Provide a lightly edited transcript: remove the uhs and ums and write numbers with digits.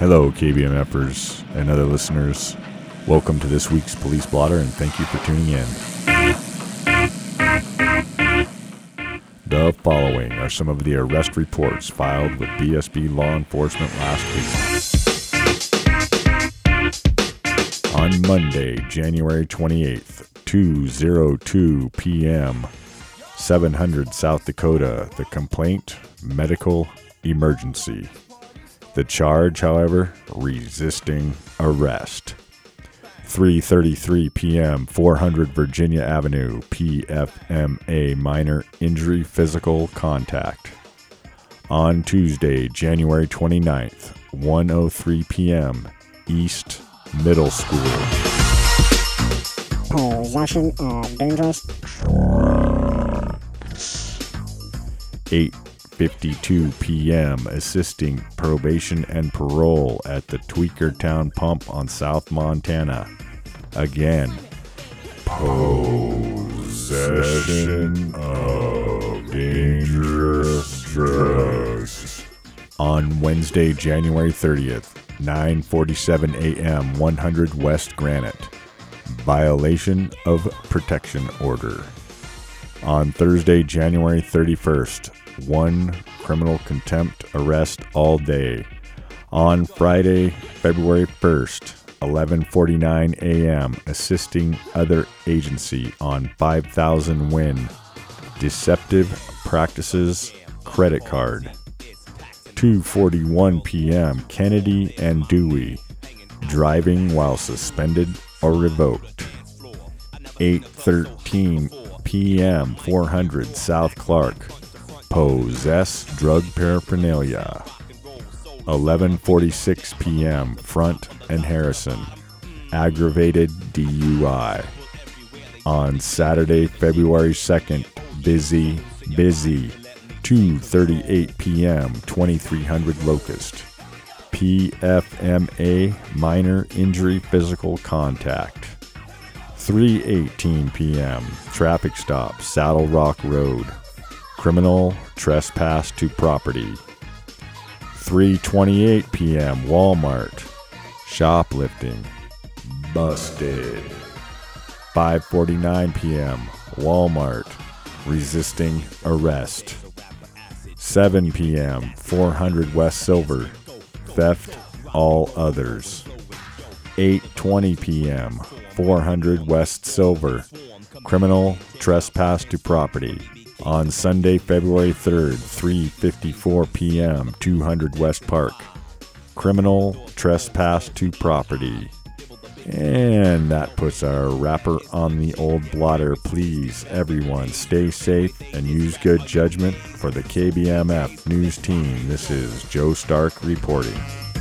Hello, KBMFers and other listeners. Welcome to this week's Police Blotter, and thank you for tuning in. The following are some of the arrest reports filed with BSB law enforcement last week. On Monday, January 28th, 2:02 p.m., 700 South Dakota, the complaint, medical emergency. The charge, however, resisting arrest. 3:33 p.m., 400 Virginia Avenue, PFMA, minor injury physical contact. On Tuesday, January 29th, 1:03 p.m., East Middle School. Possession of dangerous. 8:52 p.m., assisting probation and parole at the Tweakertown Pump on South Montana. Again, possession of dangerous drugs. On Wednesday, January 30th, 9:47 a.m., 100 West Granite. Violation of protection order. On Thursday, January 31st, 1 criminal contempt arrest all day. On Friday, February 1st, 11:49 a.m., assisting other agency on 5,000 win. Deceptive practices credit card. 2:41 p.m., Kennedy and Dewey. Driving while suspended or revoked. 8:13 p.m., 400 South Clark. Possess drug paraphernalia. 11:46 p.m., Front and Harrison. Aggravated DUI. On Saturday, February 2nd, busy. 2:38 p.m., 2300 Locust. PFMA, minor injury physical contact. 3:18 p.m., traffic stop, Saddle Rock Road. Criminal trespass to property. 3:28 p.m., Walmart. Shoplifting. Busted. 5:49 p.m., Walmart. Resisting arrest. 7 p.m., 400 West Silver. Theft, all others. 8:20 p.m., 400 West Silver. Criminal trespass to property. On Sunday, February 3rd, 3:54 p.m., 200 West Park. Criminal trespass to property. And that puts our wrapper on the old blotter. Please, everyone, stay safe and use good judgment. For the KBMF News Team, this is Joe Stark reporting.